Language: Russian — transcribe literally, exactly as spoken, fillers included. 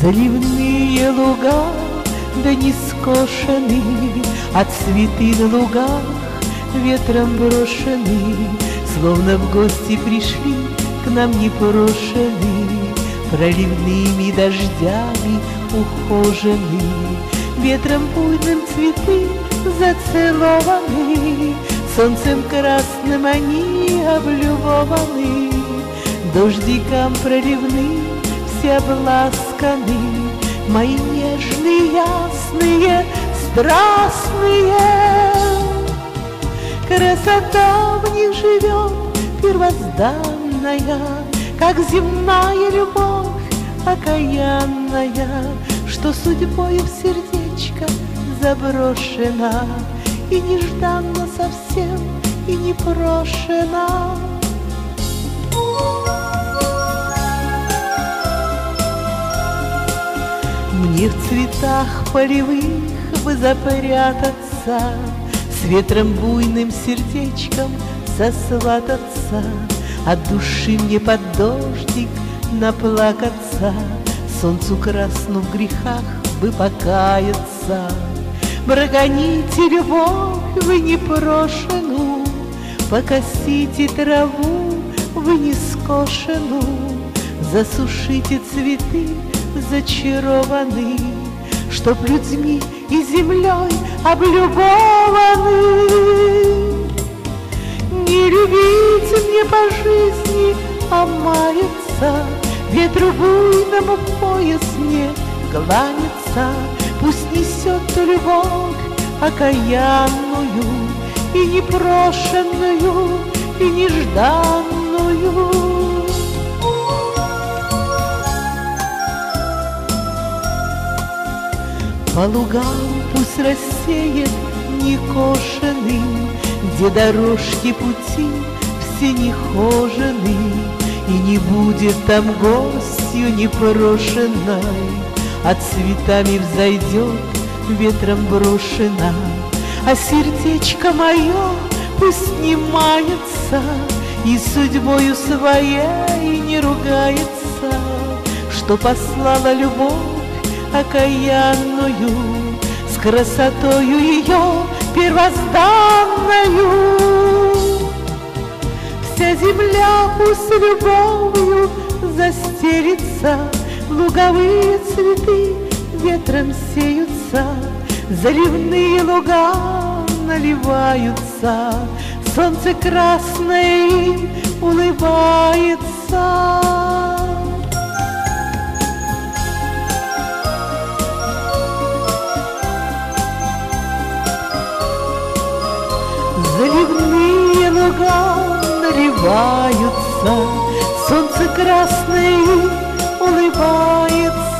Заливные луга, да не скошены, а цветы на лугах ветром брошены, словно в гости пришли к нам непрошены, проливными дождями ухожены, ветром буйным цветы зацелованы, солнцем красным они облюбованы, дождиком проливным все обласканы, мои нежные, ясные, страстные. Красота в них живет первозданная, как земная любовь окаянная, что судьбою в сердечко заброшена и нежданно совсем, и не прошена. Мне в цветах полевых бы запрятаться, с ветром буйным сердечком сосвататься, от души мне под дождик наплакаться, солнцу красну в грехах бы покаяться. Прогоните любовь вы непрошену, покосите траву вы не скошену, засушите цветы зачарованы, чтоб людьми и землей облюбованы. Не любите мне по жизни, а маяться, ветру буйному в пояс мне кланяться, пусть несет ту любовь окаянную и непрошенную, и нежданную. По лугам пусть рассеет некошенный, где дорожки пути все нехожены, и не будет там гостью непрошенной, а цветами взойдет ветром брошена, а сердечко мое пусть не мается и судьбою своей не ругается, что послала любовь окаянную с красотою ее первозданною. Вся земля пусть любовью застелится, луговые цветы ветром сеются, заливные луга наливаются, солнце красное им улыбается. Заливные луга наливаются, солнце красное улыбается.